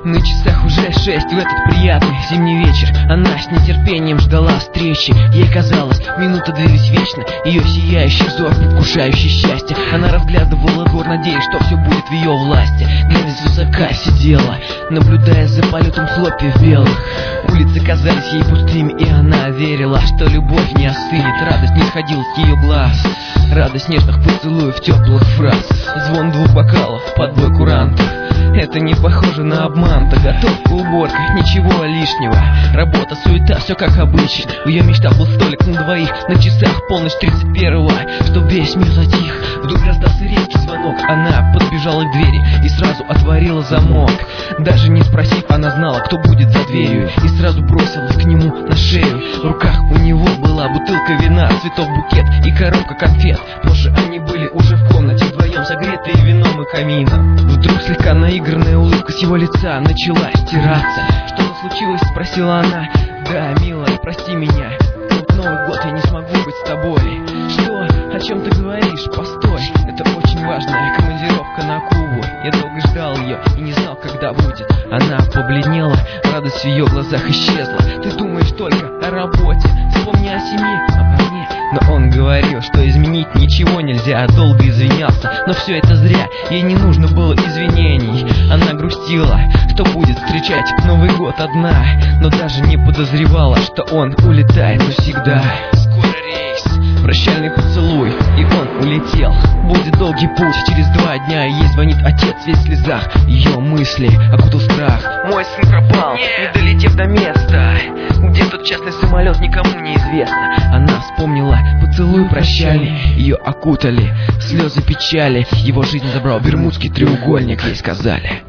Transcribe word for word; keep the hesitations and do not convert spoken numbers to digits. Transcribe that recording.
На часах уже шесть в этот приятный зимний вечер. Она с нетерпением ждала встречи. Ей казалось, минуты длились вечно. Ее сияющий взор, предвкушающий счастье. Она разглядывала двор, надеясь, что все будет в ее власти. Глядя свысока сидела, наблюдая за полетом хлопьев белых. Улицы казались ей пустыми, и она верила, что любовь не остынет. Радость не сходила с ее глаз, радость нежных поцелуев, теплых фраз. Звон двух бокалов, подбой курантов. Это не похоже на обман. Готовка, уборка, ничего лишнего. Работа, суета, все как обычно. В ее мечтах был столик на двоих. На часах полночь тридцать первого, чтоб весь мир затих. Вдруг раздался резкий звонок. Она подбежала к двери и сразу отворила замок. Даже не спросив, она знала, кто будет за дверью, и сразу бросилась к нему на шею. В руках у него была бутылка вина, цветов букет и коробка конфет. Позже они были уже в комнате вдвоем, согретые вином и камином. Вдруг слегка наигранная улыбка с его лица начала стираться. «Что-то случилось?» — спросила она. «Да, милая, прости меня. В Новый год я не смогу быть с тобой». «Что? О чем ты говоришь? Постой. Это очень важная командировка на Кубу. Я долго ждал ее и не знал, когда будет». Она побледнела, радость в ее глазах исчезла. «Ты думаешь только о работе. Вспомни о семье, обо мне». Но он говорил, что изменить ничего нельзя, долго извинялся. Но все это зря, ей не нужно было извинений. Она грустила, что будет встречать Новый год одна, но даже не подозревала, что он улетает навсегда. Скоро рейс, прощальный поцелуй, и он улетел. Будет долгий путь, через два дня ей звонит отец весь в слезах. Ее мысли окутал страх. Мой сын пропал, не долетев до места. Где тот частный самолет, никому не известно. Она вспомнила поцелуй прощальный, ее окутали слезы печали. Его жизнь забрал Бермудский треугольник, ей сказали.